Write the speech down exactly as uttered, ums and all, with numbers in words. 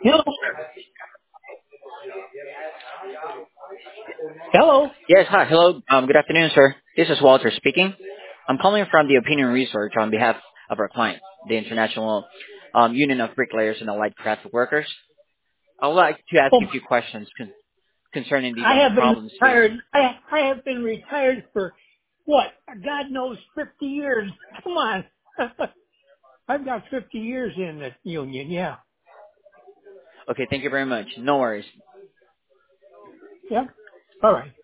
Hello. Hello. Yes, hi. Hello. Um, good afternoon, sir. This is Walter speaking. I'm calling from the Opinion Research on behalf of our client, the International um, Union of Bricklayers and Allied Craft Workers. I would like to ask Oh, you a few questions con- concerning the I um, have been problems retired. facing. I I have been retired for what? God knows, fifty years. Come on. I've got fifty years in the union. Yeah. Okay, thank you very much. No worries. Yeah. All right.